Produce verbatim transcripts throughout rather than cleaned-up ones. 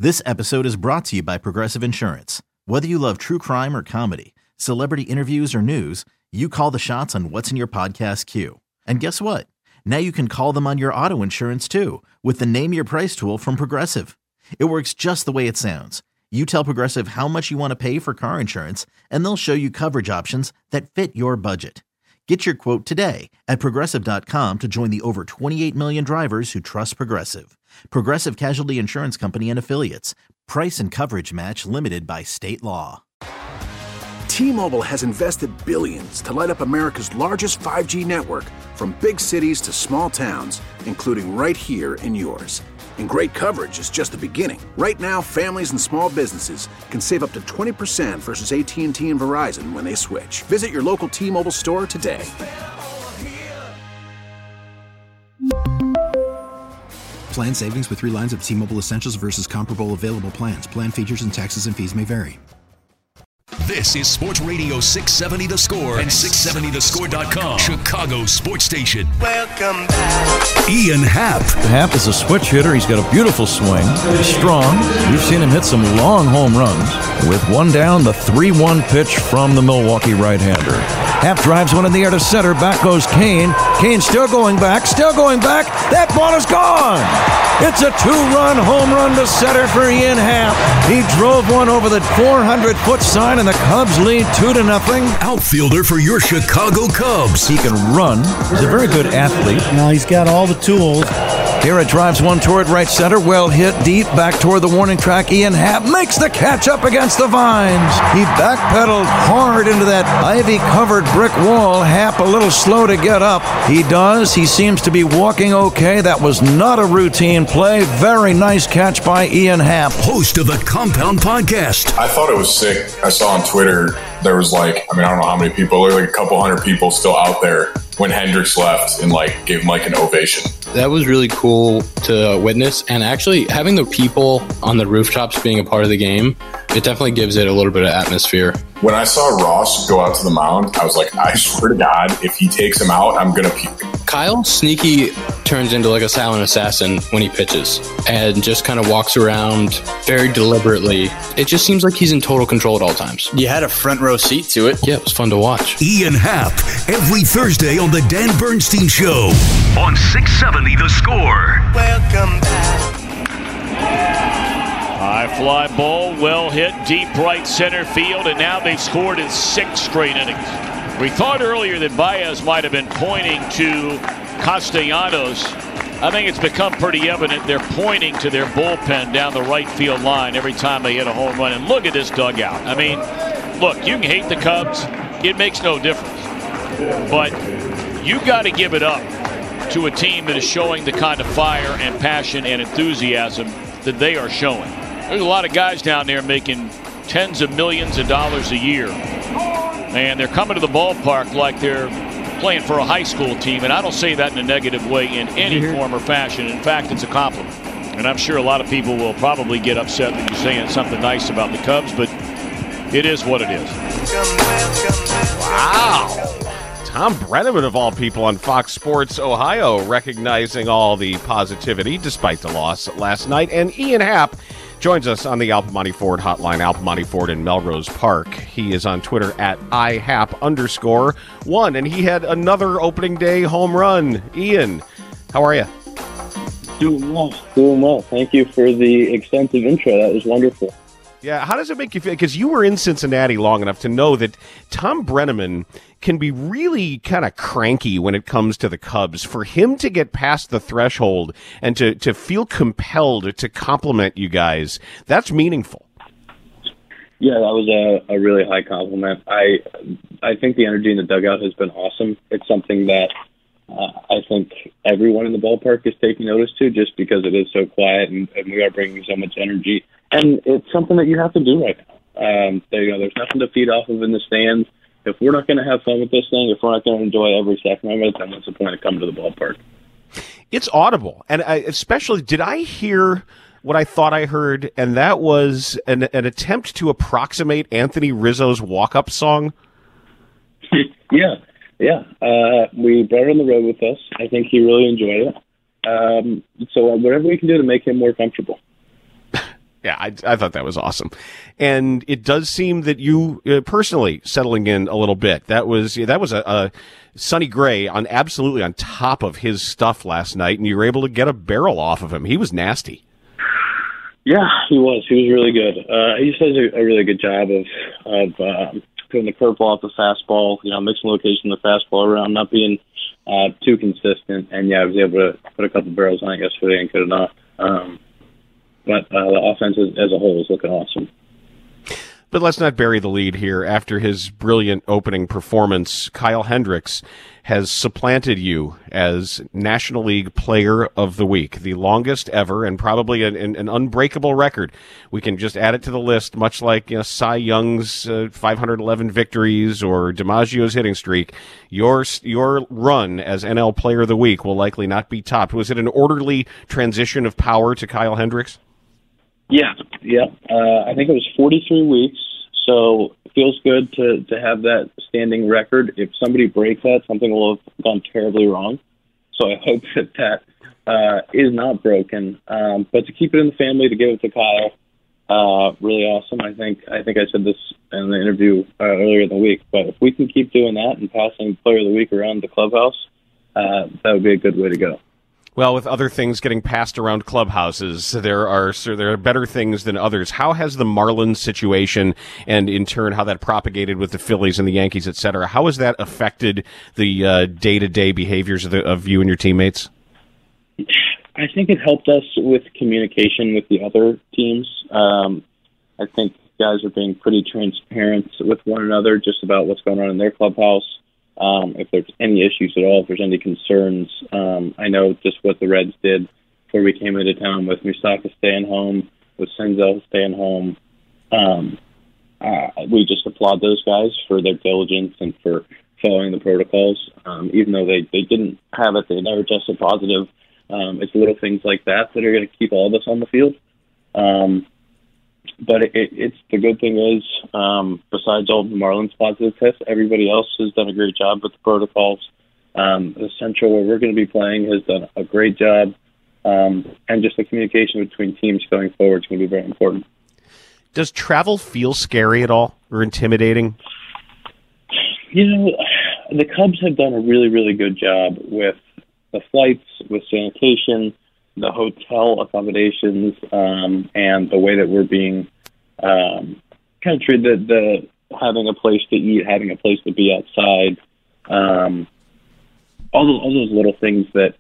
This episode is brought to you by Progressive Insurance. Whether you love true crime or comedy, celebrity interviews or news, you call the shots on what's in your podcast queue. And guess what? Now you can call them on your auto insurance too with the Name Your Price tool from Progressive. It works just the way it sounds. You tell Progressive how much you want to pay for car insurance, and they'll show you coverage options that fit your budget. Get your quote today at Progressive dot com to join the over twenty-eight million drivers who trust Progressive. Progressive Casualty Insurance Company and Affiliates. Price and coverage match limited by state law. T-Mobile has invested billions to light up America's largest five G network, from big cities to small towns, including right here in yours. And great coverage is just the beginning. Right now, families and small businesses can save up to twenty percent versus A T and T and Verizon when they switch. Visit your local T-Mobile store today. Plan savings with three lines of T-Mobile Essentials versus comparable available plans. Plan features and taxes and fees may vary. This is Sports Radio six seventy The Score and six seventy the score dot com, Chicago sports station. Welcome back. Ian Happ. Happ is a switch hitter. He's got a beautiful swing. He's strong. We've seen him hit some long home runs. With one down, the three one pitch from the Milwaukee right-hander. Happ drives one in the air to center. Back goes Kane. Kane still going back, still going back. That ball is gone. It's a two-run home run to center for Ian Happ. He drove one over the four hundred foot sign, and the Cubs lead two to nothing. Outfielder for your Chicago Cubs. He can run. He's a very good athlete. Now he's got all the tools. Here it drives one toward right center. Well hit deep back toward the warning track. Ian Happ makes the catch up against the vines. He backpedaled hard into that ivy-covered brick wall. Happ a little slow to get up. He does. He seems to be walking okay. That was not a routine play. Very nice catch by Ian Happ. Host of the Compound Podcast. I thought it was sick. I saw on Twitter there was like, I mean, I don't know how many people, there were like a couple hundred people still out there when Hendricks left and like gave him like an ovation. That was really cool to witness, and actually having the people on the rooftops being a part of the game, it definitely gives it a little bit of atmosphere. When I saw Ross go out to the mound, I was like, I swear to God, if he takes him out, I'm going to puke. Kyle Sneaky turns into like a silent assassin when he pitches and just kind of walks around very deliberately. It just seems like he's in total control at all times. You had a front row seat to it. Yeah, it was fun to watch. Ian Happ, every Thursday on The Dan Bernstein Show on six seventy The Score. Welcome back. High fly ball, well hit, deep right center field, and now they've scored in six straight innings. We thought earlier that Baez might have been pointing to Castellanos. I think it's become pretty evident they're pointing to their bullpen down the right field line every time they hit a home run. And look at this dugout. I mean, look, you can hate the Cubs. It makes no difference. But you got to give it up to a team that is showing the kind of fire and passion and enthusiasm that they are showing. There's a lot of guys down there making tens of millions of dollars a year. And they're coming to the ballpark like they're playing for a high school team. And I don't say that in a negative way in any form or fashion. In fact, it's a compliment. And I'm sure a lot of people will probably get upset that you're saying something nice about the Cubs, but it is what it is. Wow. Tom Brenneman, of all people, on Fox Sports Ohio, recognizing all the positivity despite the loss last night. And Ian Happ joins us on the Alpamani Ford hotline, Alpamani Ford in Melrose Park. He is on Twitter at ihap underscore one, and he had another opening day home run. Ian, how are you? Doing well. Doing well. Thank you for the extensive intro. That was wonderful. Yeah, how does it make you feel? Because you were in Cincinnati long enough to know that Tom Brenneman can be really kind of cranky when it comes to the Cubs. For him to get past the threshold and to, to feel compelled to compliment you guys, that's meaningful. Yeah, that was a, a really high compliment. I I think the energy in the dugout has been awesome. It's something that uh, I think everyone in the ballpark is taking notice to, just because it is so quiet and, and we are bringing so much energy. And it's something that you have to do right now. Um, there, you know, there's nothing to feed off of in the stands. If we're not going to have fun with this thing, if we're not going to enjoy every second of it, then what's the point of coming to the ballpark? It's audible. And I, especially, did I hear what I thought I heard, and that was an, an attempt to approximate Anthony Rizzo's walk-up song? yeah, yeah. Uh, we brought it on the road with us. I think he really enjoyed it. Um, so whatever we can do to make him more comfortable. Yeah, I, I thought that was awesome. And it does seem that you uh, personally settling in a little bit. That was that was a, a Sonny Gray on absolutely on top of his stuff last night, and you were able to get a barrel off of him. He was nasty. Yeah, he was. He was really good. Uh, he just does a, a really good job of of um, putting the curveball off the fastball, you know, mixing location of the fastball around, not being uh, too consistent. And, yeah, I was able to put a couple barrels on it yesterday and good enough. Um, but uh, the offense as, as a whole is looking awesome. But let's not bury the lead here. After his brilliant opening performance, Kyle Hendricks has supplanted you as National League Player of the Week, the longest ever and probably an, an, an unbreakable record. We can just add it to the list, much like you know, Cy Young's uh, five hundred eleven victories or DiMaggio's hitting streak. Your your run as N L Player of the Week will likely not be topped. Was it an orderly transition of power to Kyle Hendricks? Yeah, yeah. Uh, I think it was forty-three weeks, so it feels good to, to have that standing record. If somebody breaks that, something will have gone terribly wrong. So I hope that that uh, is not broken. Um, but to keep it in the family, to give it to Kyle, uh, really awesome. I think I think I said this in the interview uh, earlier in the week, but if we can keep doing that and passing Player of the Week around the clubhouse, uh, that would be a good way to go. Well, with other things getting passed around clubhouses, there are so there are better things than others. How has the Marlins situation, and in turn how that propagated with the Phillies and the Yankees, et cetera, how has that affected the uh, day-to-day behaviors of, the, of you and your teammates? I think it helped us with communication with the other teams. Um, I think guys are being pretty transparent with one another just about what's going on in their clubhouse. Um, if there's any issues at all, if there's any concerns. Um, I know just what the Reds did before we came into town with Musaka staying home, with Senzel staying home. Um, uh, we just applaud those guys for their diligence and for following the protocols. Um, even though they, they didn't have it, they never tested positive. Um, it's little things like that that are going to keep all of us on the field. Um, But it, it, it's the good thing is, um, besides all the Marlins positive tests, everybody else has done a great job with the protocols. Um, the Central, where we're going to be playing, has done a great job. Um, and just the communication between teams going forward is going to be very important. Does travel feel scary at all or intimidating? You know, the Cubs have done a really, really good job with the flights, with sanitation, the hotel accommodations, um, and the way that we're being um, kind of treated, the, the having a place to eat, having a place to be outside, um, all those, all those little things that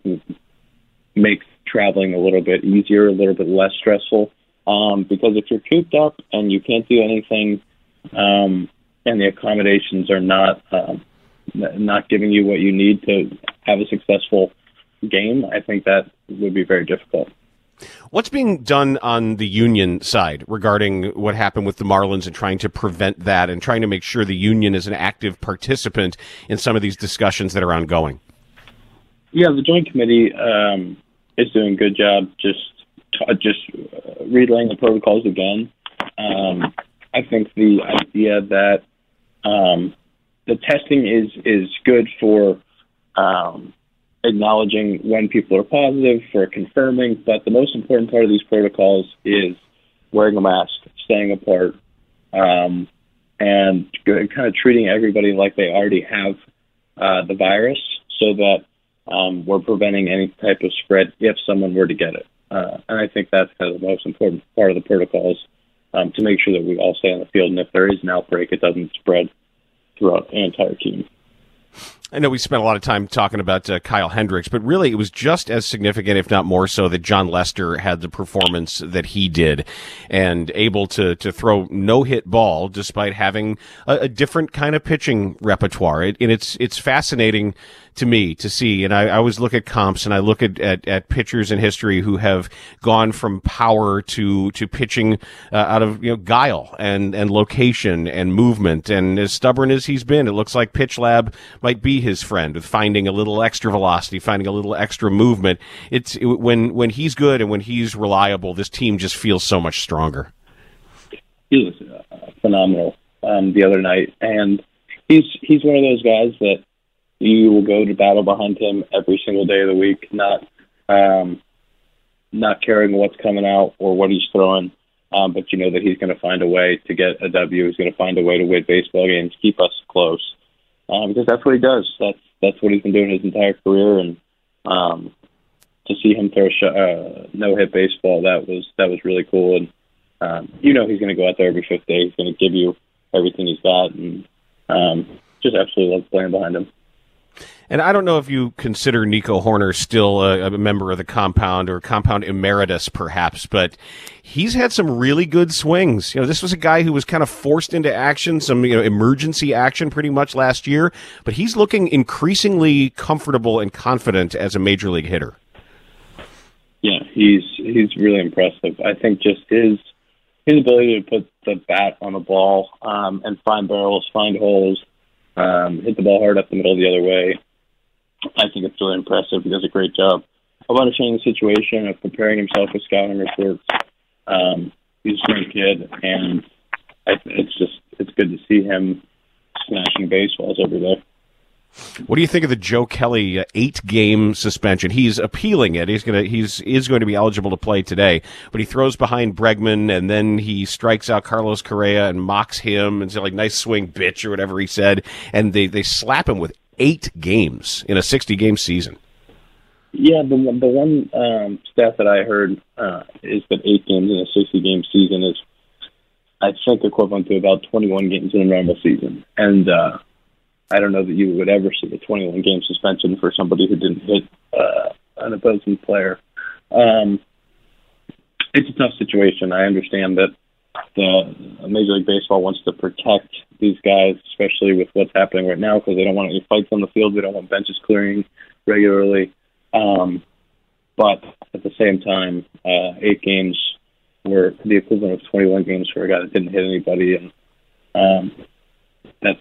make traveling a little bit easier, a little bit less stressful. Um, because if you're cooped up and you can't do anything, um, and the accommodations are not um, not giving you what you need to have a successful game, I think that would be very difficult. What's being done on the union side regarding what happened with the Marlins and trying to prevent that and trying to make sure the union is an active participant in some of these discussions that are ongoing? Yeah, the Joint Committee um, is doing a good job just t- just uh, relaying the protocols again. Um, I think the idea that um, the testing is, is good for um, acknowledging when people are positive, for confirming, but the most important part of these protocols is wearing a mask, staying apart, um, and kind of treating everybody like they already have uh, the virus so that um, we're preventing any type of spread if someone were to get it. Uh, and I think that's kind of the most important part of the protocols, um, to make sure that we all stay on the field, and if there is an outbreak, it doesn't spread throughout the entire team. I know we spent a lot of time talking about uh, Kyle Hendricks, but really it was just as significant, if not more so, that John Lester had the performance that he did and able to, to throw no-hit ball despite having a, a different kind of pitching repertoire. It, and it's it's fascinating to me to see, and I, I always look at comps and I look at, at, at pitchers in history who have gone from power to to pitching uh, out of you know guile and, and location and movement. And as stubborn as he's been, it looks like Pitch Lab might be his friend with finding a little extra velocity, finding a little extra movement. It's it, when when he's good and when he's reliable, this team just feels so much stronger. He was uh, phenomenal um, the other night, and he's he's one of those guys that you will go to battle behind him every single day of the week, not um, not caring what's coming out or what he's throwing. Um, but you know that he's going to find a way to get a W. He's going to find a way to win baseball games, keep us close, um, because that's what he does. That's that's what he's been doing his entire career. And um, to see him throw a sh- uh, no-hit baseball, that was that was really cool. And um, you know he's going to go out there every fifth day. He's going to give you everything he's got, and um, just absolutely love playing behind him. And I don't know if you consider Nico Hoerner still a, a member of the compound or compound emeritus, perhaps, but he's had some really good swings. You know, this was a guy who was kind of forced into action, some you know emergency action pretty much last year, but he's looking increasingly comfortable and confident as a major league hitter. Yeah, he's he's really impressive. I think just his his ability to put the bat on the ball um, and find barrels, find holes, um, hit the ball hard up the middle the other way. I think it's really impressive. He does a great job of understanding the situation, of comparing himself with scouting reports. Um, he's a great kid, and I, it's just it's good to see him smashing baseballs every day. What do you think of the Joe Kelly uh, eight-game suspension? He's appealing it. He's gonna he's is going to be eligible to play today, but he throws behind Bregman, and then he strikes out Carlos Correa and mocks him and says like "nice swing, bitch" or whatever he said, and they they slap him with eight games in a sixty-game season. Yeah, the the one um, stat that I heard uh, is that eight games in a sixty-game season is, I think, equivalent to about twenty-one games in a normal season. And uh, I don't know that you would ever see a twenty-one game suspension for somebody who didn't hit uh, an opposing player. Um, it's a tough situation. I understand that the Major League Baseball wants to protect these guys, especially with what's happening right now, because they don't want any fights on the field. They don't want benches clearing regularly. Um, but at the same time, uh, eight games were the equivalent of twenty-one games for a guy that didn't hit anybody. And um, that's,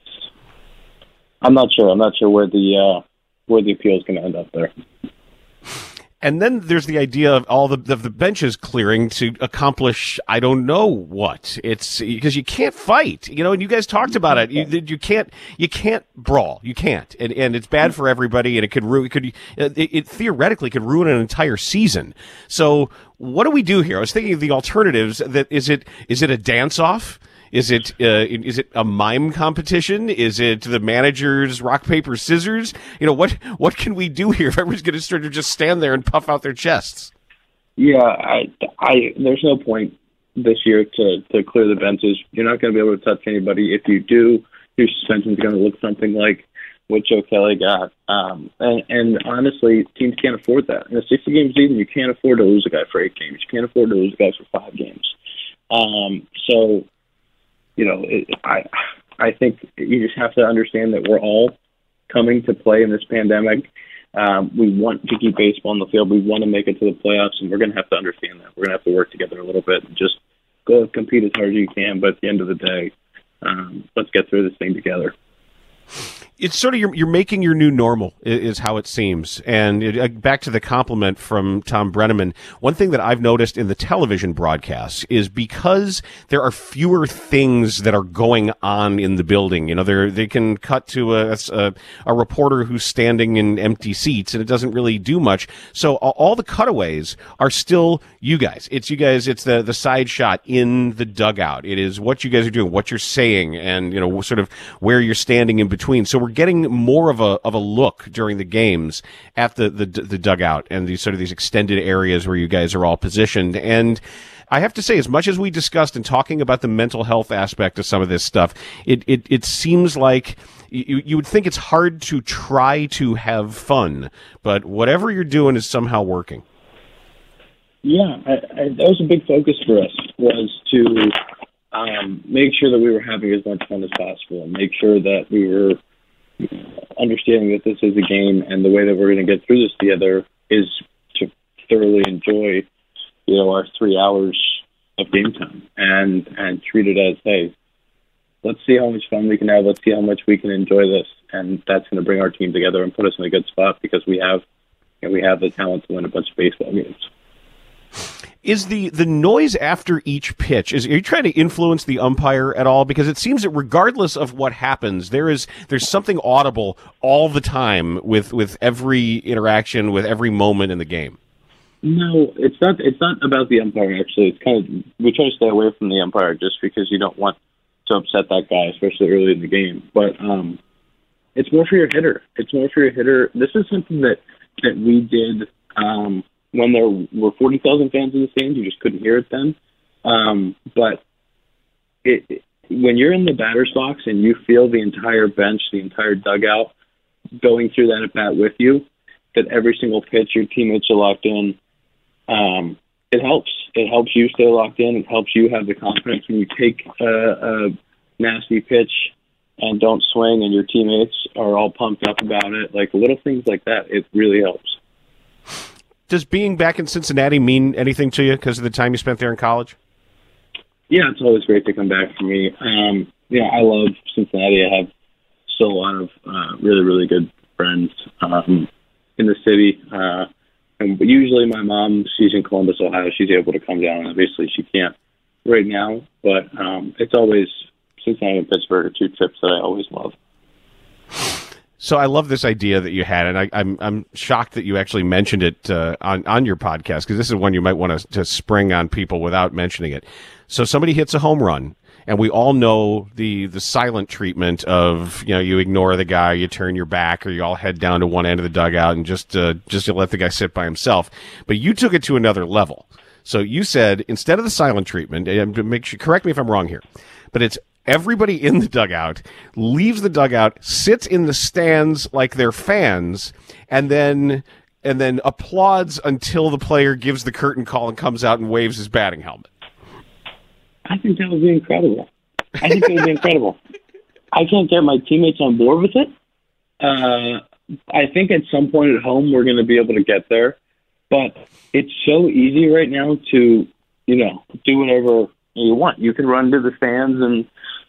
I'm not sure. I'm not sure where the, uh, where the appeal is going to end up there. And then there's the idea of all the, of the benches clearing to accomplish, I don't know what. It's because you can't fight, you know, and you guys talked about it. You, you can't, you can't brawl. You can't. And, and it's bad for everybody, and it could ruin, it could, it, it theoretically could ruin an entire season. So what do we do here? I was thinking of the alternatives. That is it, is it a dance off? Is it uh, is it a mime competition? Is it the manager's rock, paper, scissors? You know, what what can we do here if everyone's going to sort of just stand there and puff out their chests? Yeah, I, I there's no point this year to, to clear the benches. You're not going to be able to touch anybody. If you do, your suspension is going to look something like what Joe Kelly got. Um, and, and honestly, teams can't afford that. In a sixty-game season, you can't afford to lose a guy for eight games. You can't afford to lose a guy for five games. Um, so... You know, it, I I think you just have to understand that we're all coming to play in this pandemic. Um, we want to keep baseball on the field. We want to make it to the playoffs, and we're going to have to understand that. We're going to have to work together a little bit and just go and compete as hard as you can. But at the end of the day, um, let's get through this thing together. It's sort of you're, you're making your new normal is how it seems. And it, uh, back to the compliment from Thom Brennaman, one thing that I've noticed in the television broadcasts is because there are fewer things that are going on in the building. You know, they they can cut to a, a, a reporter who's standing in empty seats, and it doesn't really do much. So all the cutaways are still you guys. It's you guys. It's the, the side shot in the dugout. It is what you guys are doing, what you're saying, and, you know, sort of where you're standing in between. So we're getting more of a of a look during the games at the, the the dugout and these sort of these extended areas where you guys are all positioned. And I have to say, as much as we discussed in talking about the mental health aspect of some of this stuff, it it, it seems like you, you would think it's hard to try to have fun, but whatever you're doing is somehow working. Yeah, I, I, that was a big focus for us, was to um, make sure that we were having as much fun as possible and make sure that we were understanding that this is a game, and the way that we're going to get through this together is to thoroughly enjoy, you know, our three hours of game time and, and treat it as, hey, let's see how much fun we can have. Let's see how much we can enjoy this. And that's going to bring our team together and put us in a good spot because we have, you know, we have the talent to win a bunch of baseball games. Is the, the noise after each pitch, is, are you trying to influence the umpire at all? Because it seems that regardless of what happens, there is there's something audible all the time with, with every interaction, with every moment in the game. No, it's not. It's not about the umpire. Actually, it's kind of we try to stay away from the umpire just because you don't want to upset that guy, especially early in the game. But um, it's more for your hitter. It's more for your hitter. This is something that that we did um, when there were forty thousand fans in the stands. You just couldn't hear it then. Um, but it, it when you're in the batter's box and you feel the entire bench, the entire dugout going through that at bat with you, that every single pitch your teammates are locked in, um, it helps. It helps you stay locked in. It helps you have the confidence when you take a, a nasty pitch and don't swing and your teammates are all pumped up about it. Like little things like that, it really helps. Does being back in Cincinnati mean anything to you because of the time you spent there in college? Yeah, it's always great to come back for me. Um, yeah, I love Cincinnati. I have still a lot of uh, really, really good friends um, in the city. Uh, and usually my mom, she's in Columbus, Ohio. She's able to come down. Obviously, she can't right now. But um, it's always Cincinnati and Pittsburgh are two trips that I always love. So I love this idea that you had, and I, I'm I'm shocked that you actually mentioned it uh, on on your podcast, because this is one you might want to to spring on people without mentioning it. So somebody hits a home run, and we all know the the silent treatment of, you know, you ignore the guy, you turn your back, or you all head down to one end of the dugout and just uh, just to let the guy sit by himself. But you took it to another level. So you said, instead of the silent treatment, and to make sure, correct me if I'm wrong here, but it's everybody in the dugout leaves the dugout, sits in the stands like they're fans, and then and then applauds until the player gives the curtain call and comes out and waves his batting helmet. I think that would be incredible. I think that would be incredible. I can't get my teammates on board with it. Uh, I think at some point at home we're going to be able to get there, but it's so easy right now to, you know, do whatever you want. You can run to the stands, and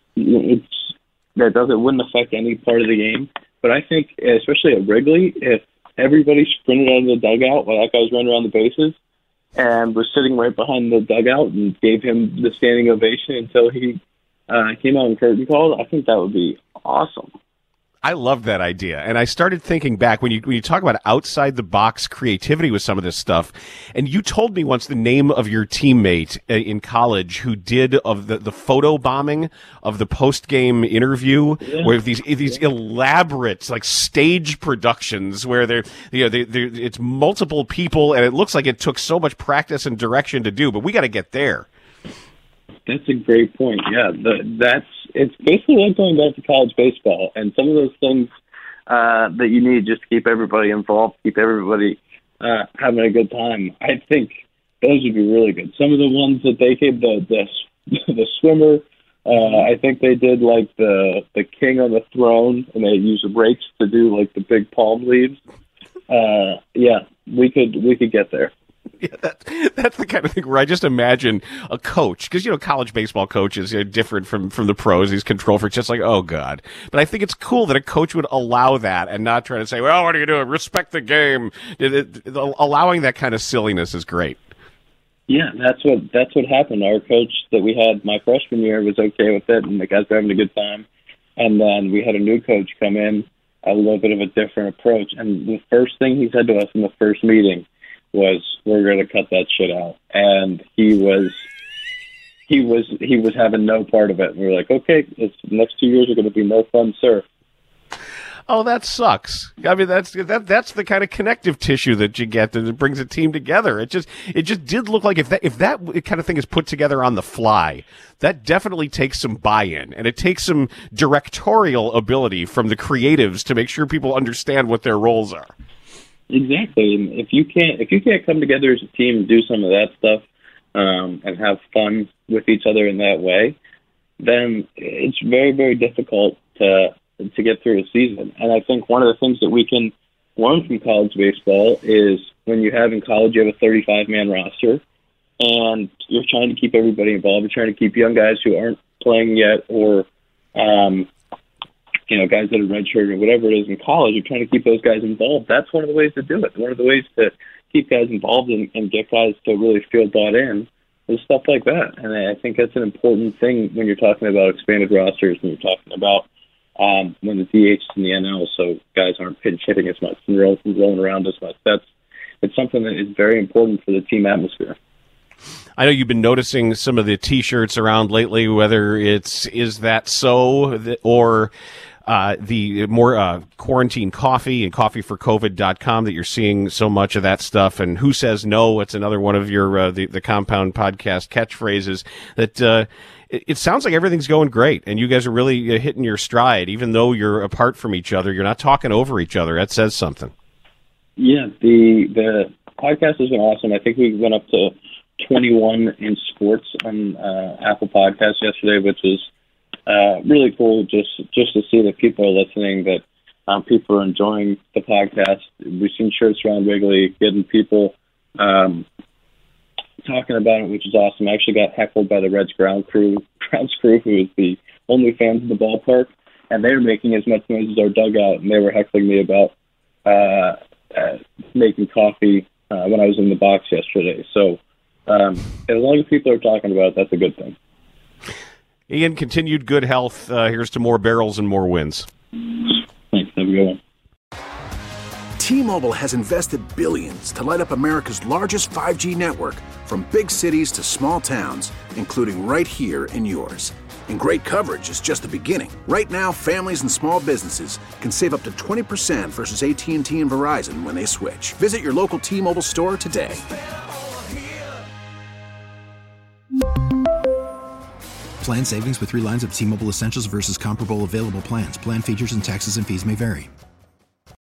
it's that doesn't wouldn't affect any part of the game. But I think, especially at Wrigley, if everybody sprinted out of the dugout while that guy was running around the bases and was sitting right behind the dugout and gave him the standing ovation until he uh, came out and curtain called, I think that would be awesome. I love that idea. And I started thinking back when you when you talk about outside the box creativity with some of this stuff. And you told me once the name of your teammate in college who did of the, the photo bombing of the post game interview, yeah. where these these yeah. elaborate like stage productions where they're you know they they it's multiple people, and it looks like it took so much practice and direction to do. But we got to get there. That's a great point. Yeah, the, that's it's basically like going back to college baseball, and some of those things uh, that you need just to keep everybody involved, keep everybody uh, having a good time. I think those would be really good. Some of the ones that they gave the the, the swimmer, uh, I think they did like the the king on the throne, and they used rakes to do like the big palm leaves. Uh, yeah, we could we could get there. Yeah, that, that's the kind of thing where I just imagine a coach, because, you know, college baseball coaches are different from, from the pros. These control freaks, just like, oh, God. But I think it's cool that a coach would allow that and not try to say, well, what are you doing? Respect the game. It, it, it, allowing that kind of silliness is great. Yeah, that's what that's what happened. Our coach that we had my freshman year was okay with it, and the guys were having a good time. And then we had a new coach come in, a little bit of a different approach. And the first thing he said to us in the first meeting was, we're going to cut that shit out. And he was, he was, he was having no part of it. And we were like, okay, this, the next two years are going to be no fun, sir. Oh, that sucks. I mean, that's that that's the kind of connective tissue that you get that brings a team together. It just it just did look like if that if that kind of thing is put together on the fly, that definitely takes some buy-in, and it takes some directorial ability from the creatives to make sure people understand what their roles are. Exactly. And if you can't if you can't come together as a team and do some of that stuff um, and have fun with each other in that way, then it's very, very difficult to to get through a season. And I think one of the things that we can learn from college baseball is when you have in college, you have a thirty-five man roster, and you're trying to keep everybody involved. You're trying to keep young guys who aren't playing yet, or um, you know, guys that are redshirted or whatever it is in college. You're trying to keep those guys involved. That's one of the ways to do it. One of the ways to keep guys involved and, and get guys to really feel bought in is stuff like that. And I think that's an important thing when you're talking about expanded rosters, when you're talking about Um, when the D H is in the N L, so guys aren't pinch hitting as much and rolling, rolling around as much. That's it's something that is very important for the team atmosphere. I know you've been noticing some of the T-shirts around lately, whether it's Is That So or uh, the more uh, quarantine coffee and coffee for covid dot com, that you're seeing so much of that stuff. And Who Says No? It's another one of your uh, the, the Compound Podcast catchphrases that uh, it, it sounds like everything's going great, and you guys are really uh, hitting your stride. Even though you're apart from each other, you're not talking over each other. That says something. Yeah, the the podcast has been awesome. I think we went up to twenty-one in sports on uh, Apple Podcasts yesterday, which was uh, really cool just just to see that people are listening, that um, people are enjoying the podcast. We've seen shirts around Wrigley, getting people um, talking about it, which is awesome. I actually got heckled by the Reds ground crew, grounds crew, who is the only fans of the ballpark, and they were making as much noise as our dugout, and they were heckling me about uh, uh, making coffee uh, when I was in the box yesterday. So Um, as long as people are talking about it, that's a good thing. Ian, continued good health. Uh, here's to more barrels and more wins. Thanks. Have a good one. T-Mobile has invested billions to light up America's largest five G network, from big cities to small towns, including right here in yours. And great coverage is just the beginning. Right now, families and small businesses can save up to twenty percent versus A T and T and Verizon when they switch. Visit your local T-Mobile store today. Plan savings with three lines of T-Mobile Essentials versus comparable available plans. Plan features and taxes and fees may vary.